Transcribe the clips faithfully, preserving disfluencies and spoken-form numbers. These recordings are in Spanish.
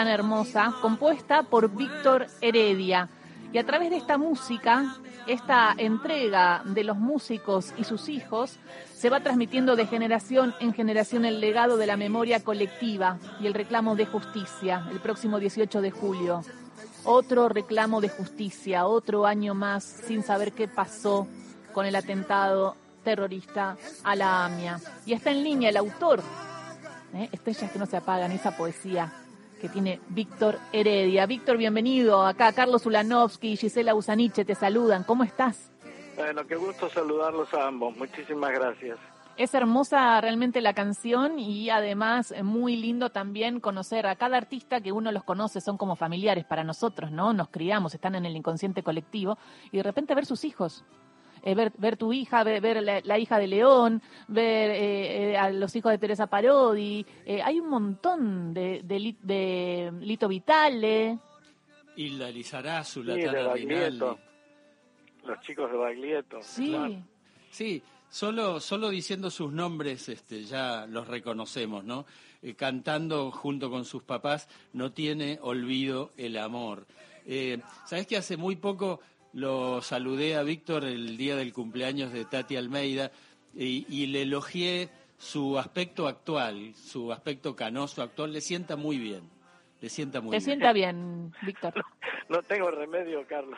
Tan hermosa, compuesta por Víctor Heredia. Y a través de esta música, esta entrega de los músicos y sus hijos, se va transmitiendo de generación en generación el legado de la memoria colectiva y el reclamo de justicia el próximo dieciocho de julio. Otro reclamo de justicia, otro año más sin saber qué pasó con el atentado terrorista a la AMIA. Y está en línea el autor, ¿eh? Estrellas que no se apagan, esa poesía que tiene Víctor Heredia. Víctor, bienvenido. Acá Carlos Ulanovsky y Gisela Usaniche te saludan. ¿Cómo estás? Bueno, qué gusto saludarlos a ambos. Muchísimas gracias. Es hermosa realmente la canción y además muy lindo también conocer a cada artista que uno los conoce, son como familiares para nosotros, ¿no? Nos criamos, están en el inconsciente colectivo y de repente ver sus hijos. Eh, ver, ver tu hija, ver, ver la, la hija de León, ver eh, eh, a los hijos de Teresa Parodi. Eh, hay un montón de, de, de Lito Vitale. Hilda Lizarazu, Sí, la de Tana Baglietto. Rinaldi. Los chicos de Baglietto. Sí. Claro. Sí, solo, solo diciendo sus nombres este, ya los reconocemos, ¿no? Eh, cantando junto con sus papás, no tiene olvido el amor. Eh, ¿Sabés que hace muy poco lo saludé a Víctor el día del cumpleaños de Tati Almeida y, y le elogié su aspecto actual, su aspecto canoso actual? Le sienta muy bien, le sienta muy Te bien. sienta bien, Víctor. No tengo remedio, Carlos.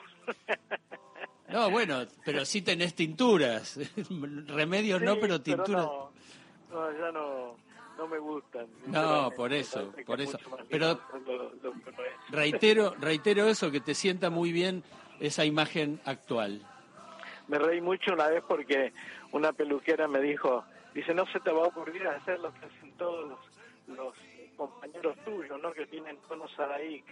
No, bueno, pero sí tenés tinturas. Remedios Sí, no, pero tinturas. No, no, ya no, no me gustan. No, por eso, Me parece por que es eso. mucho más Pero lindo lo- lo que no es. reitero, reitero eso, que te sienta muy bien esa imagen actual. Me reí mucho una vez porque una peluquera me dijo, dice, no se te va a ocurrir hacer lo que hacen todos los, los compañeros tuyos, ¿no? Que tienen tono Sadaik.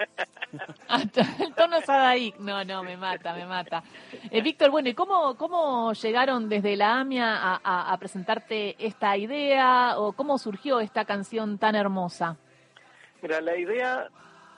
El tono Sadaik, no, no, me mata, me mata. Eh, Víctor, bueno, ¿y cómo, cómo llegaron desde la AMIA a, a, a presentarte esta idea o cómo surgió esta canción tan hermosa? Mira, la idea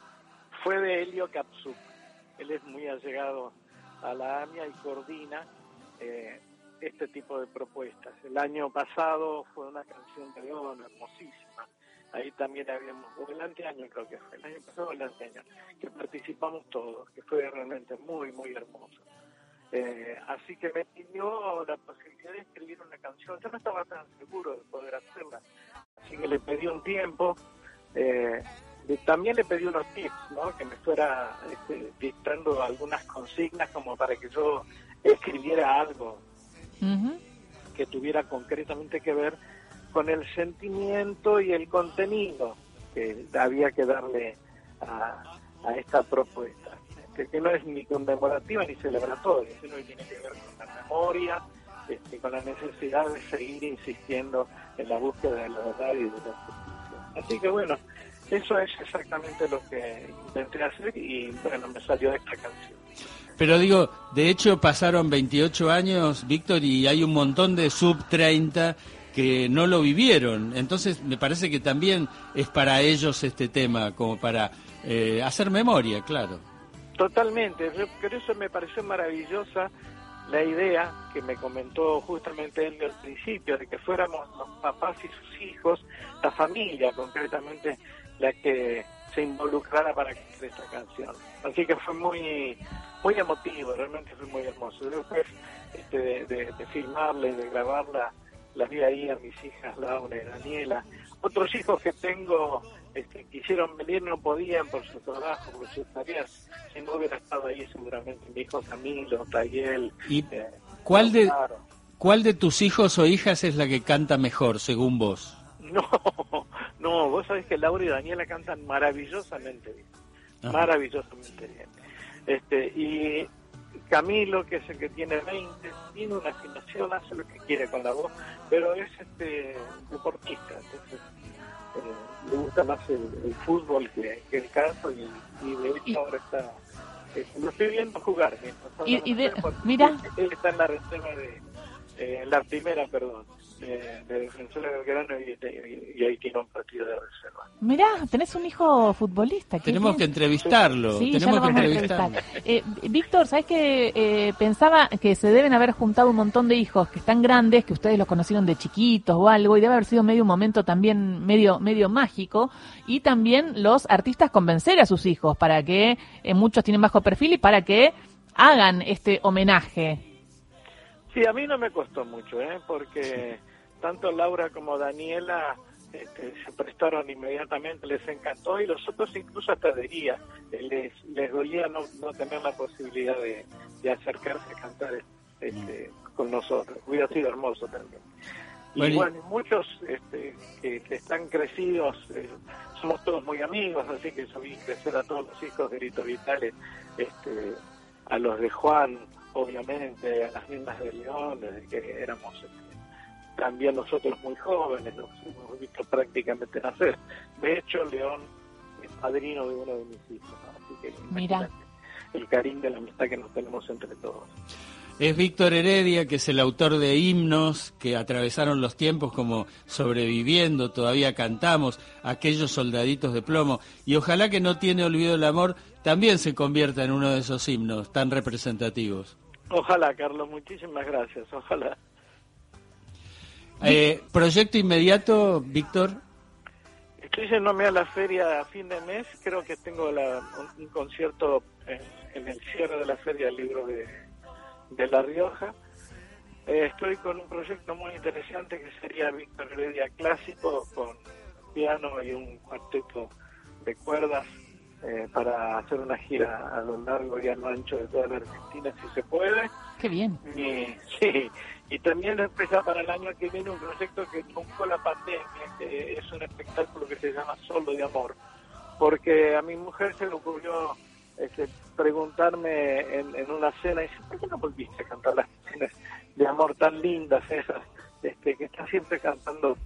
fue de Helio Kapsuk. Él es muy allegado a la AMIA y coordina eh, este tipo de propuestas. El año pasado fue una canción de León hermosísima. Ahí también habíamos, o el anteaño creo que fue, el año pasado o el anteaño, que participamos todos, que fue realmente muy, muy hermoso. Eh, así que me pidió la posibilidad de escribir una canción. Yo no estaba tan seguro de poder hacerla, así que le pedí un tiempo. Eh, también le pedí unos tips, ¿no? Que me fuera este, dictando algunas consignas como para que yo escribiera algo Uh-huh. que tuviera concretamente que ver con el sentimiento y el contenido que había que darle a, a esta propuesta, este, que no es ni conmemorativa ni celebratoria, sino que tiene que ver con la memoria, este, con la necesidad de seguir insistiendo en la búsqueda de la verdad y de la justicia. Así que bueno, eso es exactamente lo que intenté hacer y bueno, me salió esta canción. Pero digo, de hecho pasaron veintiocho años, Víctor, y hay un montón de sub treinta que no lo vivieron. Entonces me parece que también es para ellos este tema, como para eh, hacer memoria, claro. Totalmente, yo, por eso me pareció maravillosa la idea que me comentó justamente él al principio, de que fuéramos los papás y sus hijos, la familia concretamente, la que se involucrara para hacer esta canción. Así que fue muy muy emotivo, realmente fue muy hermoso. Después este, de, de, de filmarla y de grabarla, la vi ahí a mis hijas Laura y Daniela. Otros hijos que tengo este, quisieron venir, no podían por su trabajo, por sus tareas. Si no hubiera estado ahí seguramente mi hijo Camilo, Tayel. ¿Y eh, cuál de claro. cuál de tus hijos o hijas es la que canta mejor, según vos? No, no, vos sabés que Laura y Daniela cantan maravillosamente bien, Ajá. maravillosamente bien. Este, y Camilo, que es el que tiene veinte, tiene una afinación, hace lo que quiere con la voz, pero es este deportista, entonces eh, le gusta más el, el fútbol que, que el canto y, y de hecho Y- ahora está, eh, lo estoy viendo jugar. Y- y de- Porque mira. él, él está en la reserva de, eh, la primera, perdón, de, de Defensor de Belgrano y, y, y ahí tiene un partido de reserva. Mirá, tenés un hijo futbolista. Tenemos bien. que entrevistarlo. Sí, tenemos ya lo que vamos entrevistarlo. a entrevistar. Eh, Víctor, ¿sabés que eh, pensaba que se deben haber juntado un montón de hijos que están grandes, que ustedes los conocieron de chiquitos o algo, y debe haber sido medio un momento también medio medio mágico, y también los artistas convencer a sus hijos para que eh, muchos tienen bajo perfil y para que hagan este homenaje? Sí, a mí no me costó mucho, ¿eh? Porque tanto Laura como Daniela este, se prestaron inmediatamente, les encantó, y los otros incluso hasta diría, les, les dolía no, no tener la posibilidad de, de acercarse a cantar este, con nosotros. Hubiera sido hermoso también. Y bueno, bueno muchos este, que, que están crecidos, eh, somos todos muy amigos, así que yo vi crecer a todos los hijos de Grito Vitales, este, a los de Juan, obviamente, a las mismas de León, desde que éramos este, también nosotros muy jóvenes, los hemos visto prácticamente nacer. De hecho, León es padrino de uno de mis hijos, ¿no? Así que mira el cariño de la amistad que nos tenemos entre todos. Es Víctor Heredia, que es el autor de himnos que atravesaron los tiempos como Sobreviviendo, Todavía Cantamos, Aquellos Soldaditos de Plomo, y ojalá que No Tiene Olvido el Amor también se convierta en uno de esos himnos tan representativos. Ojalá, Carlos, muchísimas gracias, ojalá. Eh, ¿Proyecto inmediato, Víctor? Estoy yéndome a la feria a fin de mes, creo que tengo la, un, un concierto en, en el cierre de la Feria del Libro de, de La Rioja. Eh, estoy con un proyecto muy interesante que sería Víctor Heredia Clásico, con piano y un cuarteto de cuerdas, eh, para hacer una gira a lo largo y a lo ancho de toda la Argentina, si se puede. ¡Qué bien! Y, sí, y también empezar para el año que viene un proyecto que truncó la pandemia, que es un espectáculo que se llama Solo de Amor, porque a mi mujer se le ocurrió este, preguntarme en, en una cena, y dice, ¿por qué no volviste a cantar las canciones de amor tan lindas esas, este, que estás siempre cantando?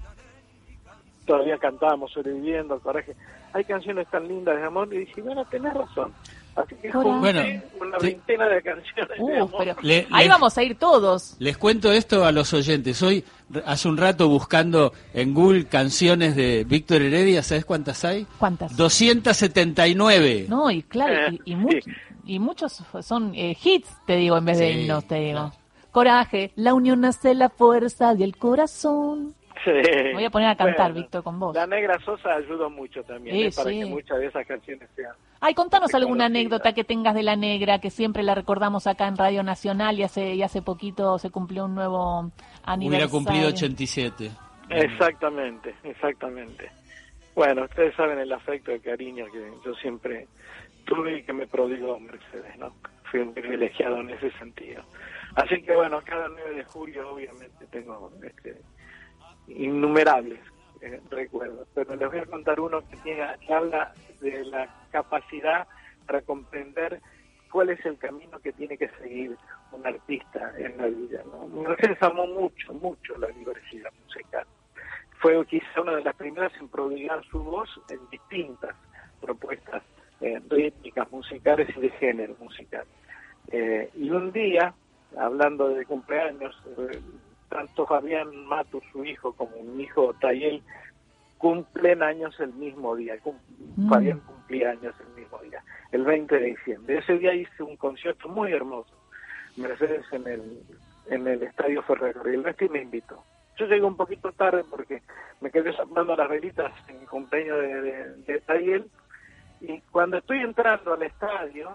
Todavía cantábamos Sobreviviendo, Coraje, hay canciones tan lindas de amor, y dije, bueno, tenés razón. Así que junté bueno, una te... veintena de canciones uh, de amor. Pero le, ahí le, vamos a ir todos. Les cuento esto a los oyentes. Hoy, hace un rato, buscando en Google canciones de Víctor Heredia, ¿sabes cuántas hay? ¿Cuántas? doscientas setenta y nueve. No, y claro, y, y, mu Sí. y muchos son eh, hits, te digo, en vez de Sí, himnos, te digo. claro. Coraje, la unión hace la fuerza del corazón. Sí. Me voy a poner a cantar, Bueno, Víctor, con vos. La Negra Sosa ayudó mucho también, Sí, ¿eh? Para sí. que muchas de esas canciones sean... Ay, contanos alguna reconocida. anécdota que tengas de La Negra, que siempre la recordamos acá en Radio Nacional, y hace, y hace poquito se cumplió un nuevo aniversario. Hubiera cumplido ochenta y siete. Exactamente, exactamente. Bueno, ustedes saben el afecto y el cariño que yo siempre tuve y que me prodigó Mercedes, ¿no? Fui un privilegiado en ese sentido. Así que bueno, cada nueve de julio obviamente tengo este, innumerables eh, recuerdos, pero les voy a contar uno que, tiene, que habla de la capacidad para comprender cuál es el camino que tiene que seguir un artista en la vida, ¿no? Mercedes amó mucho, mucho la diversidad musical. Fue quizá una de las primeras en prodigar su voz en distintas propuestas eh, rítmicas, musicales y de género musical. Eh, y un día, hablando de cumpleaños, eh, tanto Fabián Matus, su hijo, como mi hijo Tayel, cumplen años el mismo día. Cum mm. Fabián cumplía años el mismo día, el veinte de diciembre. Ese día hice un concierto muy hermoso, Mercedes, en el, en el Estadio Ferrocarril Oeste, y me invitó. Yo llegué un poquito tarde porque me quedé soplando las velitas en el cumpleaños de, de, de Tayel, y cuando estoy entrando al estadio,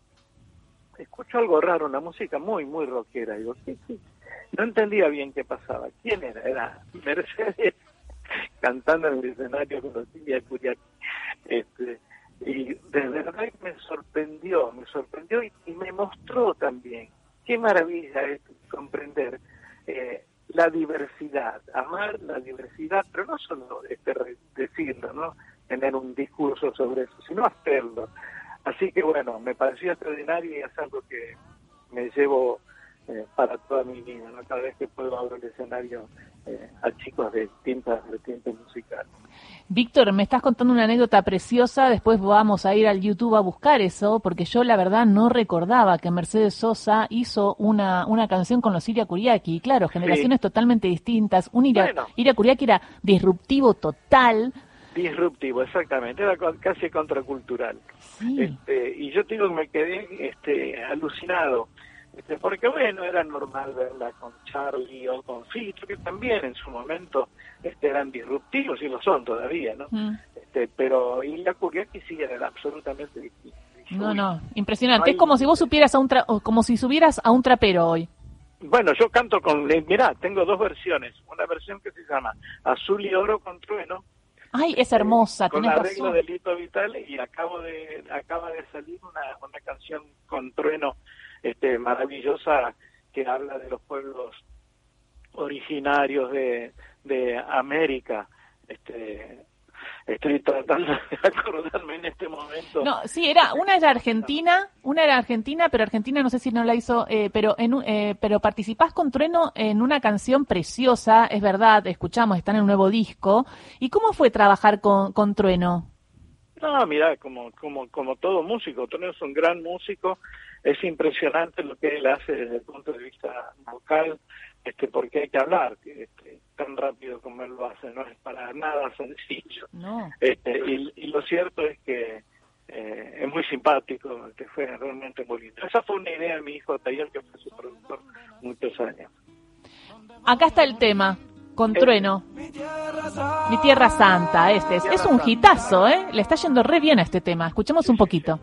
escucho algo raro, una música muy, muy rockera. Digo, ¿qué, qué? No entendía bien qué pasaba. ¿Quién era? Era Mercedes cantando en el escenario con los Tibia Curiaki. Este, y de verdad que me sorprendió, me sorprendió y, y me mostró también. Qué maravilla es comprender eh, la diversidad, amar la diversidad, pero no solo este, decirlo, ¿no? Tener un discurso sobre eso, sino hacerlo. Así que bueno, me pareció extraordinario y es algo que me llevo eh, para toda mi vida, ¿no? Cada vez que puedo abrir el escenario eh, a chicos de distintas vertientes musicales. Víctor, me estás contando una anécdota preciosa, después vamos a ir al YouTube a buscar eso, porque yo la verdad no recordaba que Mercedes Sosa hizo una una canción con los Iria Kuriaki. Claro, generaciones sí. totalmente distintas. Un Iria, bueno. Iria Kuriaki era disruptivo total. Disruptivo, exactamente, era casi contracultural. Sí. Este, y yo te digo que me quedé este, alucinado, este, porque bueno, era normal verla con Charlie o con Fito, que también en su momento este, eran disruptivos y lo son todavía, ¿no? Mm. Este, pero Iria Kuriaki sí era absolutamente distinto. No, no, impresionante. No hay... Es como si vos supieras a un tra... como si subieras a un trapero hoy. Bueno, yo canto con, mirá, tengo dos versiones, una versión que se llama Azul y Oro con Trueno. Ay, es hermosa, eh, con tenés arreglo razón. de Lito Vitale, y acabo de acaba de salir una, una canción con Trueno este maravillosa que habla de los pueblos originarios de, de América. Este estoy tratando de acordarme en este momento. No, sí, era una era argentina, una era argentina, pero Argentina no sé si no la hizo, eh, pero en un, eh, pero participás con Trueno en una canción preciosa, es verdad, escuchamos, están en un nuevo disco. ¿Y cómo fue trabajar con, con Trueno? No, mira, como como como todo músico, Trueno es un gran músico, es impresionante lo que él hace desde el punto de vista vocal, este porque hay que hablar, este, tan rápido como él lo hace, no es para nada sencillo. No. Este, y, y lo cierto es que eh, es muy simpático, que fue realmente muy lindo. Esa fue una idea de mi hijo Taller, que fue su productor muchos años. Acá está el tema, con Trueno. Mi Tierra Santa, este es, es un hitazo, ¿eh? Le está yendo re bien a este tema. Escuchemos un poquito.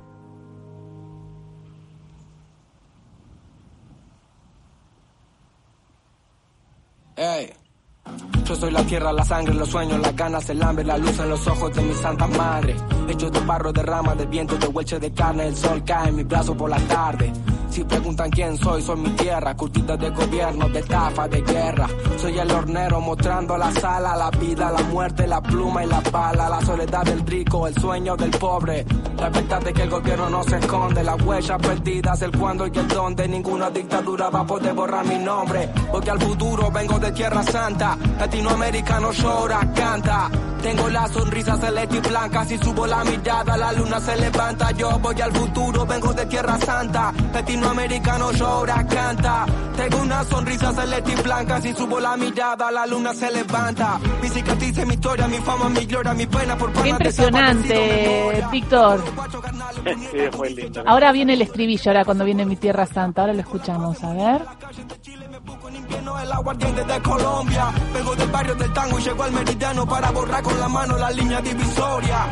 Hey. Yo soy la tierra, la sangre, los sueños, las ganas, el hambre, la luz en los ojos de mi santa madre. Hechos de barro, de rama, de viento, de hueche de carne, el sol cae en mi brazo por la tarde. Si preguntan quién soy, soy mi tierra, curtida de gobierno, de estafa, de guerra. Soy el hornero mostrando la sala, la vida, la muerte, la pluma y la pala, la soledad del rico, el sueño del pobre. La verdad es que el gobierno no se esconde, las huellas perdidas, el cuándo y el dónde. Ninguna dictadura va a poder borrar mi nombre, porque al futuro vengo de Tierra Santa. Latinoamericano llora, canta. Tengo la sonrisa celeste y blanca, si subo la mirada la luna se levanta. Yo voy al futuro, vengo de Tierra Santa. Latinoamericano llora, canta. Tengo una sonrisa celeste y blanca, si subo la mirada la luna se levanta. Mi cicatriz, mi historia, mi fama, mi gloria, mi pena por Qué impresionante, Víctor. Sí, es muy lindo. Ahora viene el estribillo, ahora cuando viene Mi Tierra Santa, ahora lo escuchamos, a ver. El aguardiente de Colombia, vengo del barrio del tango y llego al meridiano para borrar con la mano la línea divisoria.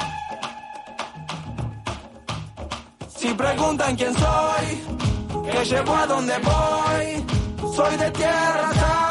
Si preguntan quién soy, que llevo a donde voy, soy de Tierra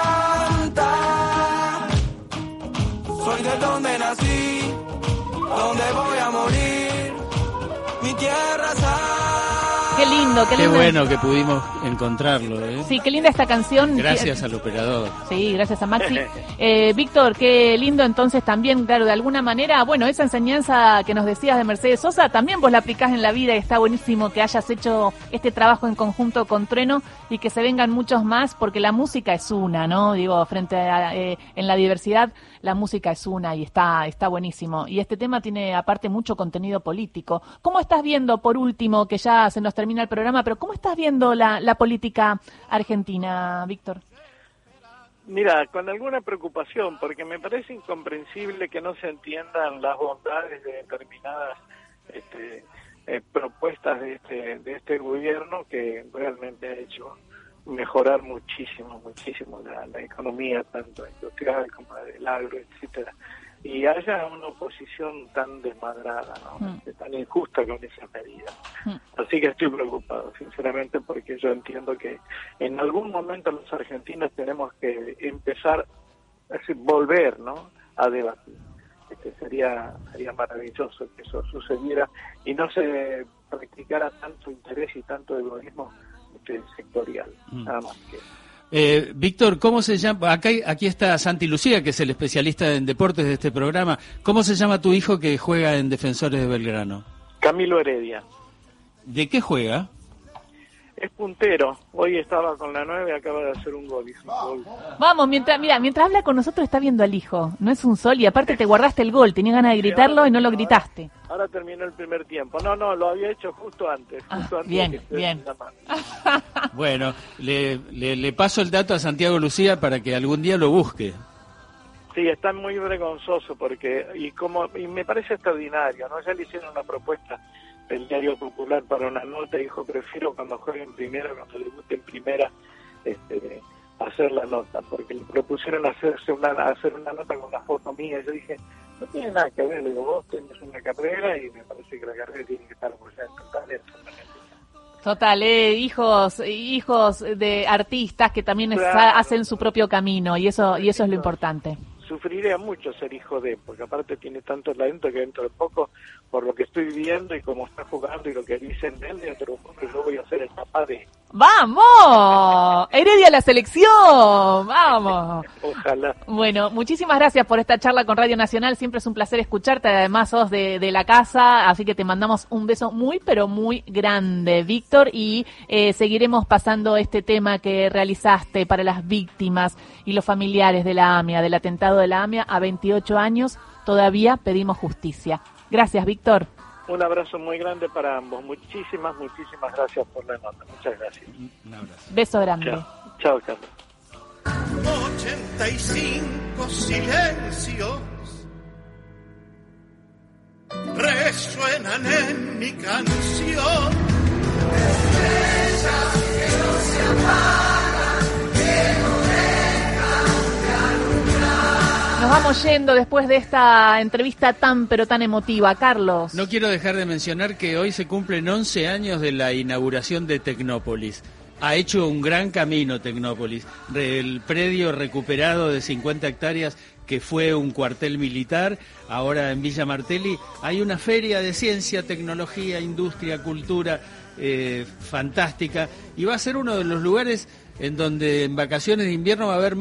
Santa, soy de donde nací, donde voy a morir, mi Tierra Santa. Qué lindo, qué lindo. Qué bueno que pudimos encontrarlo, ¿eh? Sí, qué linda esta canción. Gracias al operador. Sí, gracias a Maxi. Eh, Víctor, qué lindo entonces también, claro, de alguna manera, bueno, esa enseñanza que nos decías de Mercedes Sosa, también vos la aplicás en la vida y está buenísimo que hayas hecho este trabajo en conjunto con Trueno y que se vengan muchos más, porque la música es una, ¿no? Digo, frente a, eh, en la diversidad, la música es una y está, está buenísimo. Y este tema tiene aparte mucho contenido político. ¿Cómo estás viendo, por último, que ya se nos termina el programa, pero cómo estás viendo la, la política argentina, Víctor? Mira, con alguna preocupación, porque me parece incomprensible que no se entiendan las bondades de determinadas este, eh, propuestas de este, de este gobierno, que realmente ha hecho mejorar muchísimo, muchísimo la, la economía, tanto industrial como del agro, etcétera, y haya una oposición tan desmadrada, ¿no? Mm. Tan injusta con esas medidas. Mm. Así que estoy preocupado, sinceramente, porque yo entiendo que en algún momento los argentinos tenemos que empezar, es decir, volver, ¿no?, a debatir. Este, sería sería maravilloso que eso sucediera y no se practicara tanto interés y tanto egoísmo este, sectorial, mm. nada más que Eh, Víctor, ¿cómo se llama? Acá, aquí está Santi Lucía, que es el especialista en deportes de este programa. ¿Cómo se llama tu hijo que juega en Defensores de Belgrano? Camilo Heredia. ¿De qué juega? Es puntero. Hoy estaba con la nueve y acaba de hacer un gol. Hizo un gol. Vamos, mientras mira, mientras habla con nosotros está viendo al hijo. No es un sol y aparte te guardaste el gol. Tenía ganas de gritarlo y no lo gritaste. Ahora terminó el primer tiempo. No, no, lo había hecho justo antes. Justo Ah, antes bien, de que bien. Bueno, le, le, le paso el dato a Santiago Lucía para que algún día lo busque. Sí, está muy vergonzoso porque y como y me parece extraordinario, ¿no? Ya le hicieron una propuesta del Diario Popular para una nota y dijo, prefiero cuando juegue en primera, cuando debute en primera, este, hacer la nota, porque le propusieron hacerse una hacer una nota con una foto mía. Yo dije, no tiene nada que ver, le digo, vos tenés una carrera y me parece que la carrera tiene que estar apoyada en tu talento. Total, eh, hijos, hijos de artistas que también es- Claro. hacen su propio camino y eso y eso es lo importante. Sufriría mucho ser hijo de, porque aparte tiene tanto talento que dentro de poco, por lo que estoy viendo y cómo está jugando y lo que dicen de él, dentro de poco yo voy a ser el papá de, ¡Vamos! ¡Heredia a la selección! ¡Vamos! ojalá. Bueno, muchísimas gracias por esta charla con Radio Nacional. Siempre es un placer escucharte. Además, sos de, de la casa, así que te mandamos un beso muy, pero muy grande, Víctor. Y eh, seguiremos pasando este tema que realizaste para las víctimas y los familiares de la AMIA, del atentado de la AMIA a veintiocho años. Todavía pedimos justicia. Gracias, Víctor. Un abrazo muy grande para ambos. Muchísimas, muchísimas gracias por la nota. Muchas gracias. Un abrazo. Beso grande. Chao. Chao, Carlos. ochenta y cinco silencios resuenan en mi canción. Estrellas que no se apagan, que no dejan de alumbrar. Nos vamos yendo después de esta entrevista tan, pero tan emotiva. Carlos. No quiero dejar de mencionar que hoy se cumplen once años de la inauguración de Tecnópolis. Ha hecho un gran camino Tecnópolis. El predio recuperado de cincuenta hectáreas que fue un cuartel militar, ahora en Villa Martelli hay una feria de ciencia, tecnología, industria, cultura eh, fantástica, y va a ser uno de los lugares en donde en vacaciones de invierno va a haber